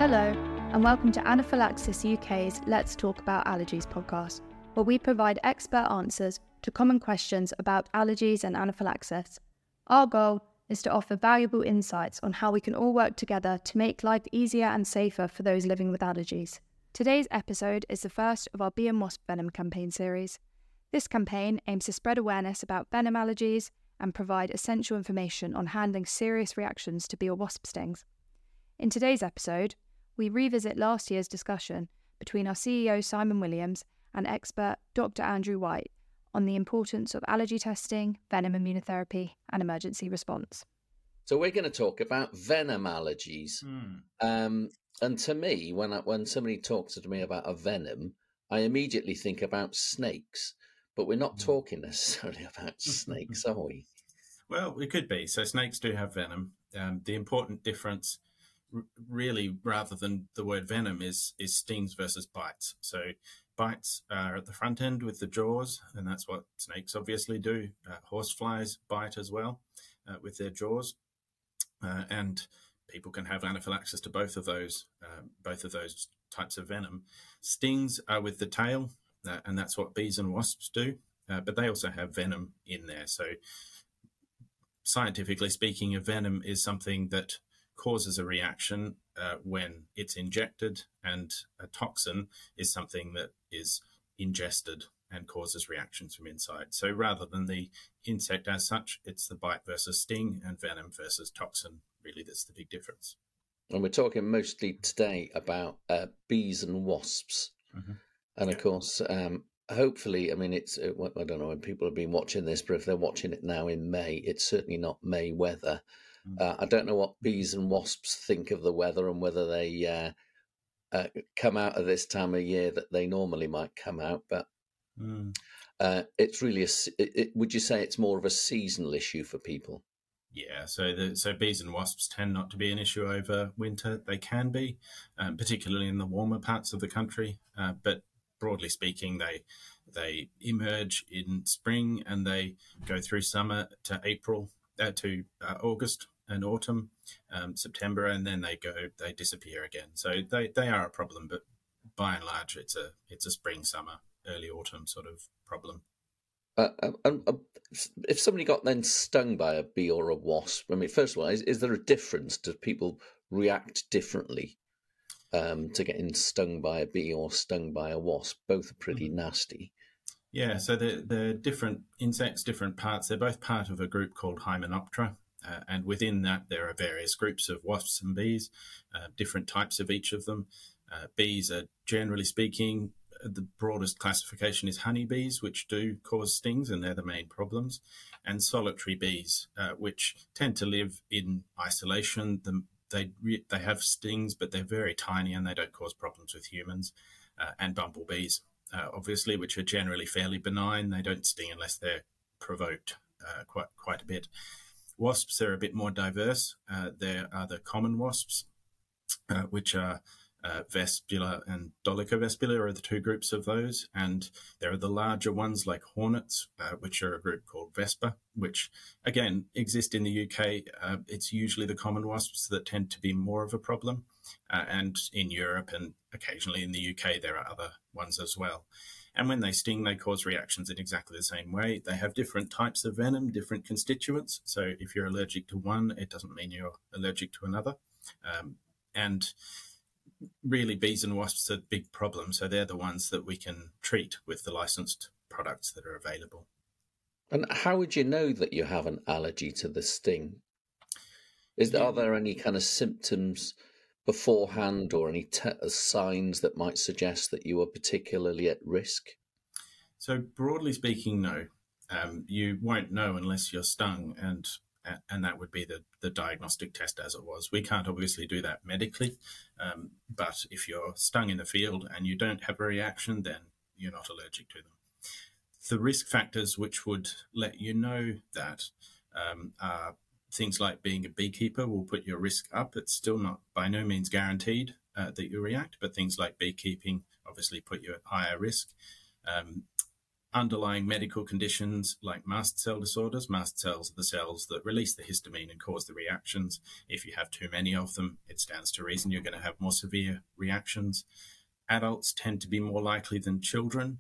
Hello, and welcome to Anaphylaxis UK's Let's Talk About Allergies podcast, where we provide expert answers to common questions about allergies and anaphylaxis. Our goal is to offer valuable insights on how we can all work together to make life easier and safer for those living with allergies. Today's episode is the first of our Bee and Wasp Venom campaign series. This campaign aims to spread awareness about venom allergies and provide essential information on handling serious reactions to bee or wasp stings. In today's episode, we revisit last year's discussion between our CEO Simon Williams and expert Dr. Andrew White on the importance of allergy testing, venom immunotherapy, and emergency response. So we're going to talk about venom allergies. And to me, when somebody talks to me about a venom, I immediately think about snakes. But we're not talking necessarily about snakes, are we? Well, we could be. So snakes do have venom. The important difference, really, rather than the word venom, is stings versus bites. So bites are at the front end with the jaws, and that's what snakes obviously do. Horseflies bite as well with their jaws, and people can have anaphylaxis to both of those types of venom. Stings are with the tail, and that's what bees and wasps do, but they also have venom in there. So scientifically speaking, a venom is something that causes a reaction when it's injected, and a toxin is something that is ingested and causes reactions from inside. So rather than the insect as such, it's the bite versus sting and venom versus toxin. Really, that's the big difference. And we're talking mostly today about bees and wasps. Mm-hmm. And of course, hopefully, I mean, it's, I don't know when people have been watching this, but if they're watching it now in May, it's certainly not May weather. I don't know what bees and wasps think of the weather and whether they come out of this time of year that they normally might come out, but it's really, would you say it's more of a seasonal issue for people? Yeah, so bees and wasps tend not to be an issue over winter. They can be, particularly in the warmer parts of the country, but broadly speaking, they emerge in spring and they go through summer to April to August and autumn, September, and then they disappear again. So they are a problem, but by and large, it's a spring, summer, early autumn sort of problem. If somebody got then stung by a bee or a wasp, I mean, first of all, is there a difference? Do people react differently to getting stung by a bee or stung by a wasp? Both are pretty nasty. Yeah, so they're different insects, different parts. They're both part of a group called Hymenoptera, and within that there are various groups of wasps and bees, different types of each of them. Bees are, generally speaking, the broadest classification is honeybees, which do cause stings, and they're the main problems, and solitary bees, which tend to live in isolation. They have stings, but they're very tiny and they don't cause problems with humans, and bumblebees, obviously, which are generally fairly benign. They don't sting unless they're provoked quite a bit. Wasps are a bit more diverse. There are the common wasps, which are Vespula and Dolichovespula are the two groups of those. And there are the larger ones like hornets, which are a group called Vespa, which, again, exist in the UK. It's usually the common wasps that tend to be more of a problem. And in Europe and occasionally in the UK, there are other ones as well. And when they sting, they cause reactions in exactly the same way. They have different types of venom, different constituents. So if you're allergic to one, it doesn't mean you're allergic to another. And really, bees and wasps are big problems. So they're the ones that we can treat with the licensed products that are available. And how would you know that you have an allergy to the sting? Are there any kind of symptoms beforehand or any signs that might suggest that you are particularly at risk? So broadly speaking, no. You won't know unless you're stung, and that would be the diagnostic test as it was. We can't obviously do that medically, but if you're stung in the field and you don't have a reaction, then you're not allergic to them. The risk factors which would let you know that are things like being a beekeeper will put your risk up. It's still not by no means guaranteed that you react, but things like beekeeping obviously put you at higher risk. underlying medical conditions like mast cell disorders. Mast cells are the cells that release the histamine and cause the reactions. If you have too many of them, it stands to reason you're going to have more severe reactions. Adults tend to be more likely than children.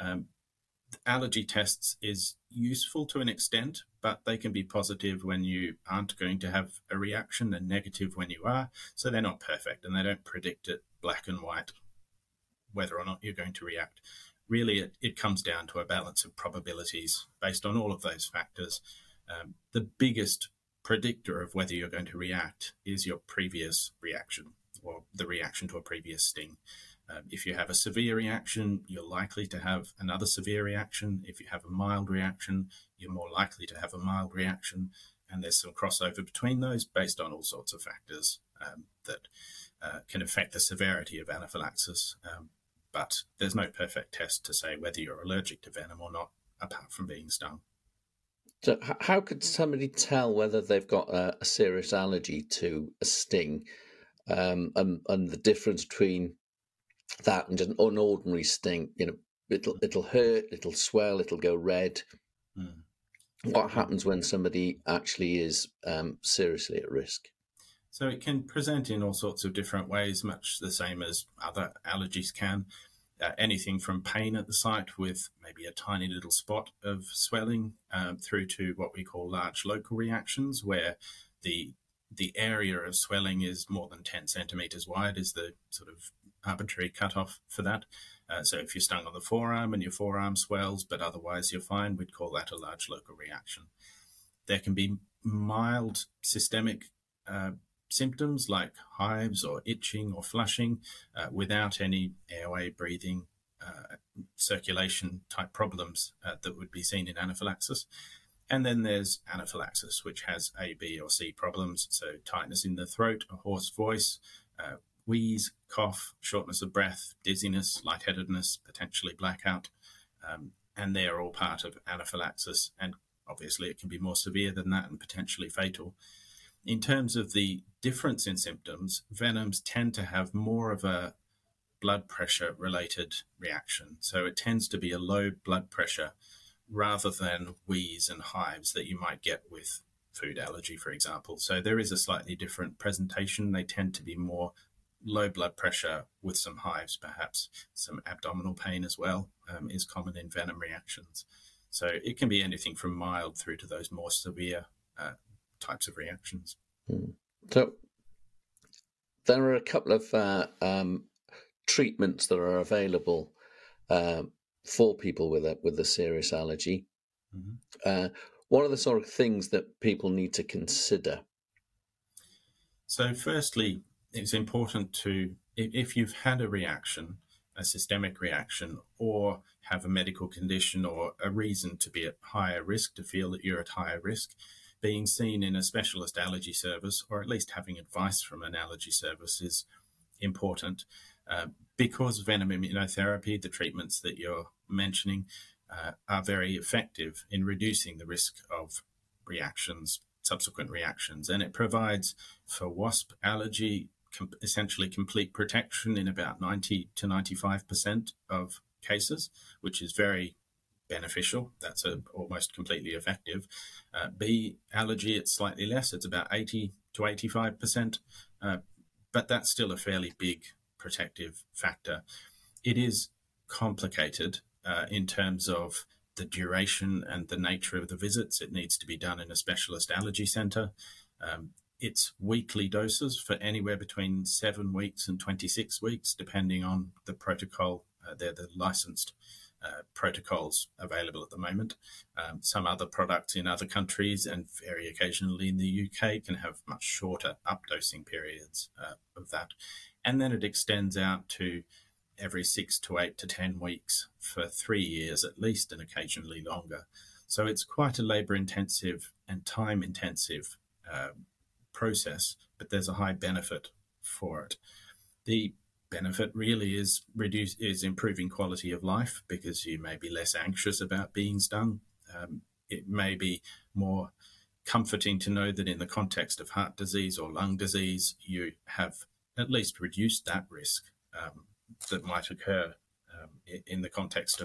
Allergy tests is useful to an extent, but they can be positive when you aren't going to have a reaction and negative when you are. So they're not perfect and they don't predict it black and white whether or not you're going to react. Really, it comes down to a balance of probabilities based on all of those factors. The biggest predictor of whether you're going to react is your previous reaction or the reaction to a previous sting. If you have a severe reaction, you're likely to have another severe reaction. If you have a mild reaction, you're more likely to have a mild reaction. And there's some crossover between those based on all sorts of factors that can affect the severity of anaphylaxis. But there's no perfect test to say whether you're allergic to venom or not, apart from being stung. So how could somebody tell whether they've got a serious allergy to a sting, and the difference between that and just an ordinary sting? You know, it'll hurt, it'll swell, it'll go red. What happens when somebody actually is seriously at risk? So it can present in all sorts of different ways, much the same as other allergies can. Anything from pain at the site with maybe a tiny little spot of swelling through to what we call large local reactions, where the area of swelling is more than 10 centimetres wide is the sort of arbitrary cutoff for that. So if you're stung on the forearm and your forearm swells, but otherwise you're fine, we'd call that a large local reaction. There can be mild systemic symptoms like hives or itching or flushing without any airway, breathing, circulation type problems that would be seen in anaphylaxis. And then there's anaphylaxis, which has A, B, or C problems. So tightness in the throat, a hoarse voice, wheeze, cough, shortness of breath, dizziness, lightheadedness, potentially blackout. And they're all part of anaphylaxis. And obviously it can be more severe than that and potentially fatal. In terms of the difference in symptoms, venoms tend to have more of a blood pressure related reaction. So it tends to be a low blood pressure rather than wheeze and hives that you might get with food allergy, for example. So there is a slightly different presentation. They tend to be more low blood pressure with some hives, perhaps some abdominal pain as well is common in venom reactions. So it can be anything from mild through to those more severe types of reactions. So there are a couple of treatments that are available for people with a serious allergy. What are the sort of things that people need to consider? So firstly, it's important to, if you've had a reaction, a systemic reaction, or have a medical condition or a reason to be at higher risk, to feel that you're at higher risk, being seen in a specialist allergy service, or at least having advice from an allergy service, is important. Because venom immunotherapy, the treatments that you're mentioning, are very effective in reducing the risk of reactions, subsequent reactions. And it provides for wasp allergy essentially complete protection in about 90 to 95% of cases, which is very beneficial. That's almost completely effective. Bee allergy, it's slightly less. It's about 80 to 85%, but that's still a fairly big protective factor. It is complicated in terms of the duration and the nature of the visits. It needs to be done in a specialist allergy centre. It's weekly doses for anywhere between 7 weeks and 26 weeks, depending on the protocol. They're the licensed protocols available at the moment. Some other products in other countries and very occasionally in the UK can have much shorter updosing periods of that. And then it extends out to every 6 to 8 to 10 weeks for 3 years at least, and occasionally longer. So it's quite a labour-intensive and time-intensive process, but there's a high benefit for it. The benefit really is improving quality of life, because you may be less anxious about being stung. It may be more comforting to know that in the context of heart disease or lung disease, you have at least reduced that risk that might occur in the context of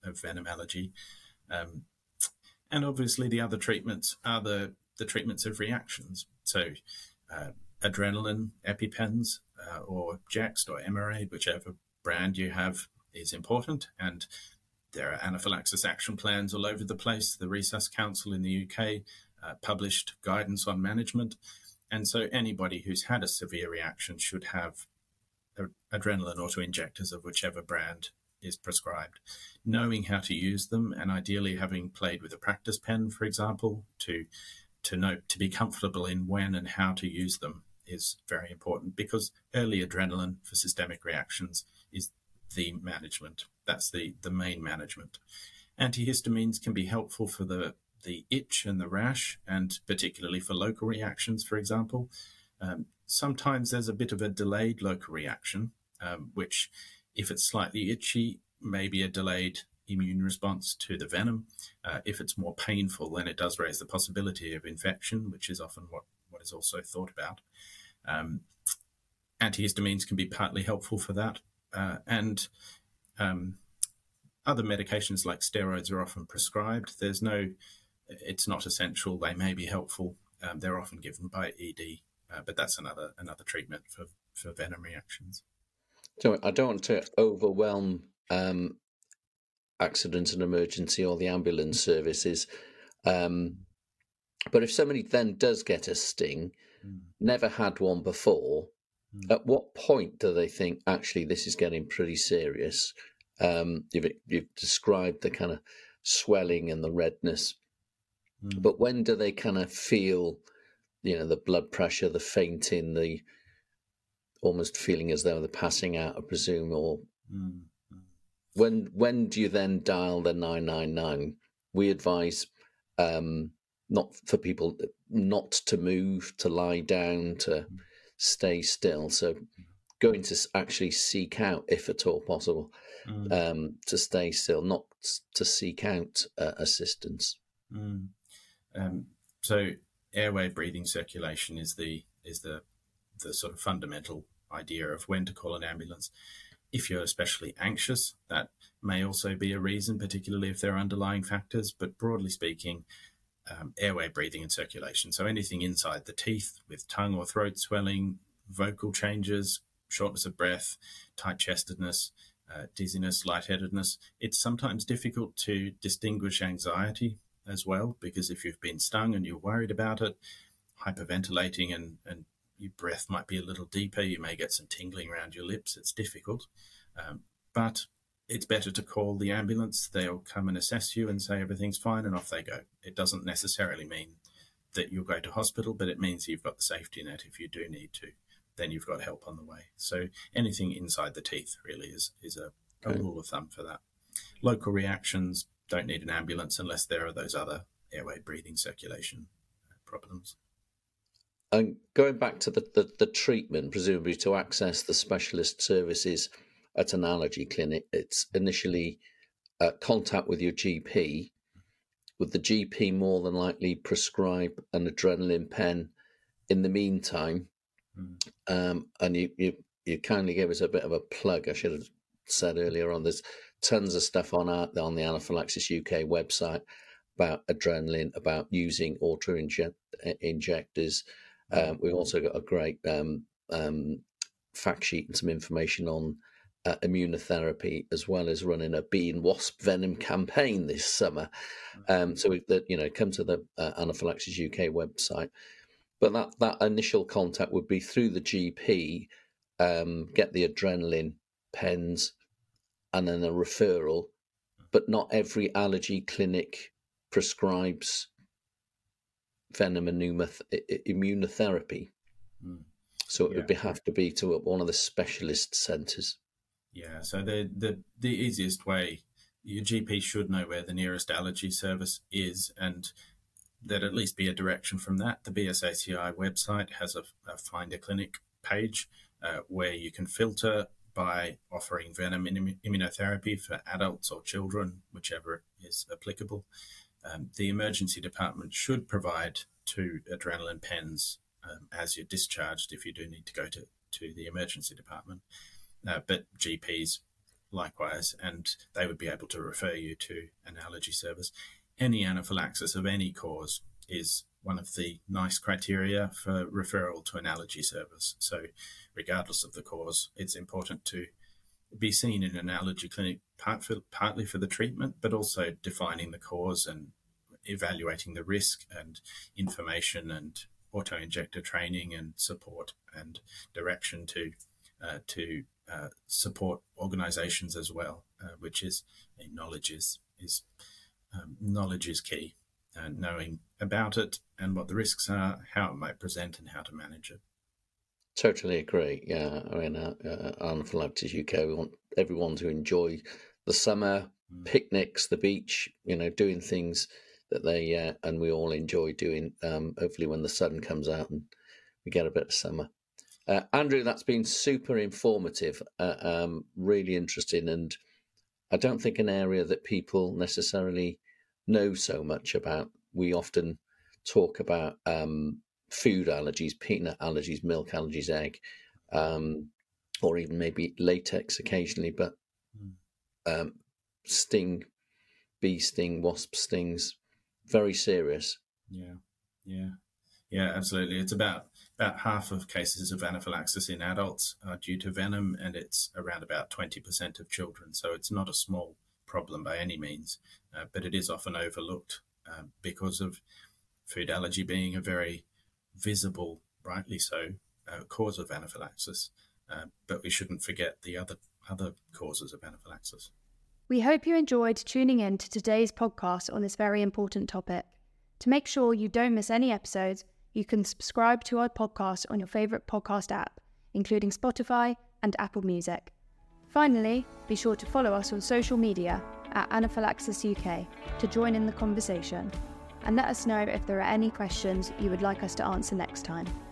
venom allergy. And obviously the other treatments are the treatments of reactions. So adrenaline, EpiPens, or Jext or Emerade, whichever brand you have, is important. And there are anaphylaxis action plans all over the place. The Resus Council in the UK published guidance on management. And so anybody who's had a severe reaction should have adrenaline auto-injectors of whichever brand is prescribed. Knowing how to use them, and ideally having played with a practice pen, for example, to be comfortable in when and how to use them is very important, because early adrenaline for systemic reactions is the management. That's the main management. Antihistamines can be helpful for the itch and the rash, and particularly for local reactions, for example. Sometimes there's a bit of a delayed local reaction, which, if it's slightly itchy, may be a delayed immune response to the venom. If it's more painful, then it does raise the possibility of infection, which is often what is also thought about. Antihistamines can be partly helpful for that. And other medications like steroids are often prescribed. It's not essential. They may be helpful. They're often given by ED, but that's another treatment for venom reactions. So I don't want to overwhelm accident and emergency or the ambulance services, but if somebody then does get a sting, never had one before, at what point do they think, actually, this is getting pretty serious? You've described the kind of swelling and the redness, but when do they kind of feel, the blood pressure, the fainting, the almost feeling as though they're passing out, I presume, or when do you then dial the 999? We advise not for people not to move, to lie down, to stay still. So going to actually seek out, if at all possible, to stay still, not to seek out assistance. So airway, breathing, circulation is the sort of fundamental idea of when to call an ambulance. If you're especially anxious, that may also be a reason, particularly if there are underlying factors. But broadly speaking, airway, breathing, and circulation. So anything inside the teeth with tongue or throat swelling, vocal changes, shortness of breath, tight-chestedness, dizziness, lightheadedness. It's sometimes difficult to distinguish anxiety as well, because if you've been stung and you're worried about it, hyperventilating and your breath might be a little deeper, you may get some tingling around your lips. It's difficult, but it's better to call the ambulance. They'll come and assess you and say everything's fine, and off they go. It doesn't necessarily mean that you'll go to hospital, but it means you've got the safety net if you do need to. Then you've got help on the way. So anything inside the teeth really is a rule of thumb for that. Local reactions don't need an ambulance unless there are those other airway, breathing, circulation problems. And going back to the treatment, presumably to access the specialist services at an allergy clinic, it's initially contact with your GP. Would the GP more than likely prescribe an adrenaline pen in the meantime? And you kindly gave us a bit of a plug. I should have said earlier on, there's tons of stuff on the Anaphylaxis UK website about adrenaline, about using auto-injectors. We've also got a great fact sheet and some information on immunotherapy, as well as running a bee and wasp venom campaign this summer. So come to the Anaphylaxis UK website. But that initial contact would be through the GP, get the adrenaline pens, and then a referral. But not every allergy clinic prescribes venom and immunotherapy. So it would have to be to one of the specialist centres. Yeah, so the easiest way, your GP should know where the nearest allergy service is, and there'd at least be a direction from that. The BSACI website has a Find a Clinic page where you can filter by offering venom immunotherapy for adults or children, whichever is applicable. The emergency department should provide 2 adrenaline pens as you're discharged if you do need to go to the emergency department. But GPs likewise, and they would be able to refer you to an allergy service. Any anaphylaxis of any cause is one of the nice criteria for referral to an allergy service. So regardless of the cause, it's important to be seen in an allergy clinic, partly for the treatment, but also defining the cause and evaluating the risk and information and auto-injector training and support and direction to support organisations as well, which is knowledge is key, and knowing about it and what the risks are, how it might present, and how to manage it. Totally agree. Yeah, I mean, Anaphylaxis UK, we want everyone to enjoy the summer, picnics, the beach, doing things that they and we all enjoy doing. Hopefully, when the sun comes out and we get a bit of summer. Andrew, that's been super informative, really interesting, and I don't think an area that people necessarily know so much about. We often talk about food allergies, peanut allergies, milk allergies, egg, or even maybe latex occasionally, but sting, bee sting, wasp stings, very serious. Yeah, absolutely. It's about half of cases of anaphylaxis in adults are due to venom, and it's around about 20% of children. So it's not a small problem by any means, but it is often overlooked because of food allergy being a very visible, rightly so, cause of anaphylaxis. But we shouldn't forget the other causes of anaphylaxis. We hope you enjoyed tuning in to today's podcast on this very important topic. To make sure you don't miss any episodes, you can subscribe to our podcast on your favourite podcast app, including Spotify and Apple Music. Finally, be sure to follow us on social media at Anaphylaxis UK to join in the conversation, and let us know if there are any questions you would like us to answer next time.